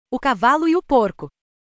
O cavalo e o porco.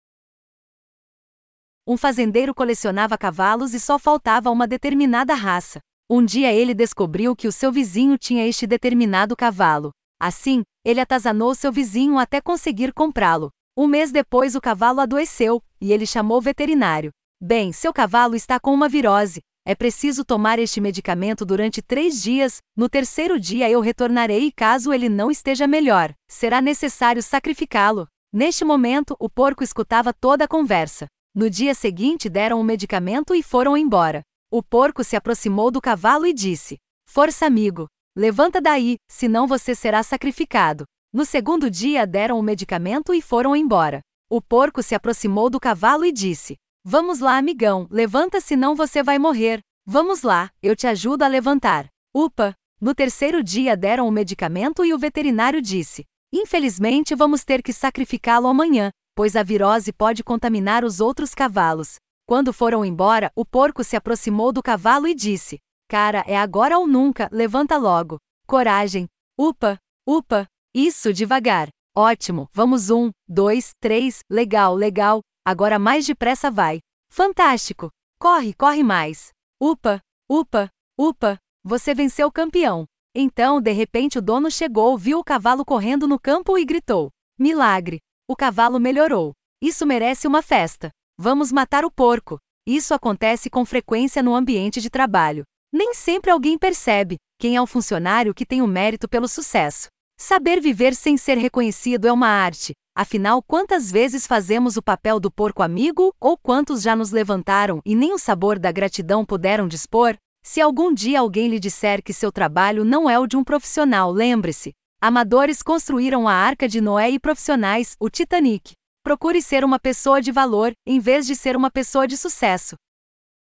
Um fazendeiro colecionava cavalos e só faltava uma determinada raça. Um dia ele descobriu que o seu vizinho tinha este determinado cavalo. Assim, ele atazanou seu vizinho até conseguir comprá-lo. Um mês depois o cavalo adoeceu, e ele chamou o veterinário. Bem, seu cavalo está com uma virose. É preciso tomar este medicamento durante 3 dias, no terceiro dia eu retornarei e caso ele não esteja melhor, será necessário sacrificá-lo. Neste momento, o porco escutava toda a conversa. No dia seguinte deram o medicamento e foram embora. O porco se aproximou do cavalo e disse: "Força, amigo. Levanta daí, senão você será sacrificado." No segundo dia deram o medicamento e foram embora. O porco se aproximou do cavalo e disse: "Vamos lá, amigão, levanta senão você vai morrer. Vamos lá, eu te ajudo a levantar." Upa! No terceiro dia deram o medicamento e o veterinário disse: "Infelizmente vamos ter que sacrificá-lo amanhã, pois a virose pode contaminar os outros cavalos." Quando foram embora, o porco se aproximou do cavalo e disse: "Cara, é agora ou nunca, levanta logo. Coragem. Upa! Upa! Isso, devagar. Ótimo, vamos 1, 2, 3, legal, legal, agora mais depressa vai. Fantástico! Corre, corre mais. Upa! Upa! Upa! Você venceu, campeão." Então, de repente o dono chegou, viu o cavalo correndo no campo e gritou: "Milagre! O cavalo melhorou. Isso merece uma festa. Vamos matar o porco." Isso acontece com frequência no ambiente de trabalho. Nem sempre alguém percebe quem é o funcionário que tem o mérito pelo sucesso. Saber viver sem ser reconhecido é uma arte. Afinal, quantas vezes fazemos o papel do porco amigo, ou quantos já nos levantaram e nem o sabor da gratidão puderam dispor? Se algum dia alguém lhe disser que seu trabalho não é o de um profissional, lembre-se: amadores construíram a Arca de Noé e profissionais, o Titanic. Procure ser uma pessoa de valor, em vez de ser uma pessoa de sucesso.